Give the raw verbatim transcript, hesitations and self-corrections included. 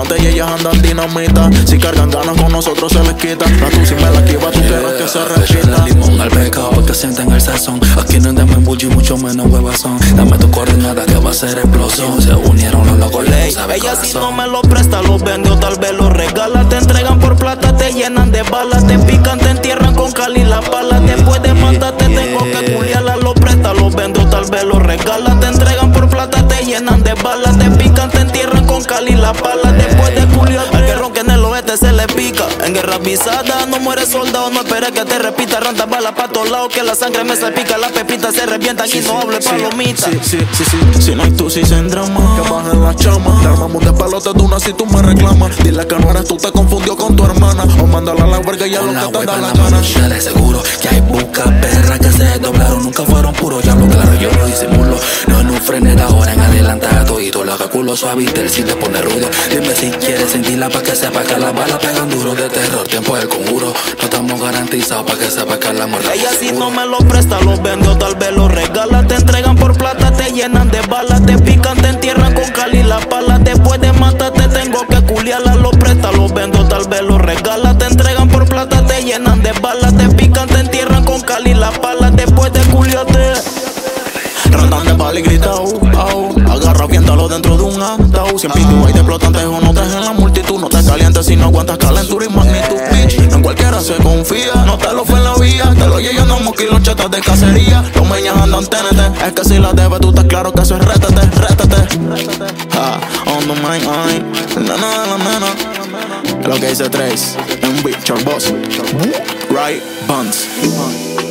diamante y ellas andan dinamita. Si cargan ganas con nosotros se les quita. La tú si me la esquiva, tú quieres que se repita. Dale limón al pecado para que sientan el sazón. Aquí no andamos en bully, mucho menos huevazón. Dame tu coordenada que va a ser explosión. Se unieron los locos, le sabe ella corazón. si no me lo presta, lo vende o tal vez lo regala. Te entregan por plata, te llenan de balas. Te pican, te entierran con cal y la pala. Después de matarte tengo que culiarla. Lo presta, lo vende o tal vez lo regala. Te entregan por plata, te llenan de balas. Te pican, te entierran con cal y la pala. Después de culiarla, al que ronque en el oeste se le pica. En guerra avisada no muere soldado. No esperes que te repita. Ronda balas pa' todos lados, que la sangre me salpica. Las pepitas se revientan y no hable palomita. Sí, sí, sí, sí. Si no hay tú, si se endrama. Que bajen las chamas. Le armamos de pelote de una si tú me reclamas. Dile que no eres tú, te confundió con tu hermana. O mándala a la verga y a lo que te da la gana. De seguro que hay busca perras que se doblaron, nunca fueron puros. Ya lo claro, yo lo disimulo. No, no frenes de ahora en adelantado. Y todo lo haga culo suavite, si te pone rudo. Dime si quieres sentirla pa' que sepa que las balas pegan duro. De terror, tiempo del conjuro. No estamos garantizados pa' que sepa que la muerte. Ella si no me lo presta, lo vende o tal vez lo regala. Te entregan por plata, te llenan de balas. Te pican, te entierran con cal y la pala. Después de matarte tengo que culiarla. Lo presta, lo vende o tal vez lo regala. Te entregan por plata, te llenan de balas. Te pican, te entierran con cal y la pala. Después de culiarte Randan de bala y grita au, au. Agarra, viéntalo dentro de un ataúd. Siempre tú hay de explotantes o no traes en la multitud. No te calientes si no aguantas calentura y magnitud, bitch. En cualquiera se confía, no te lo fue en la vía. Te lo llenamos moquilos, chetas de cacería. Los meñas andan T N T. Es que si la debes tú estás claro que eso es rétate, rétate. Ah, on the mind, ay. Nana de la nena. Lo que dice Trace, en Beat, Boss, Right Buns.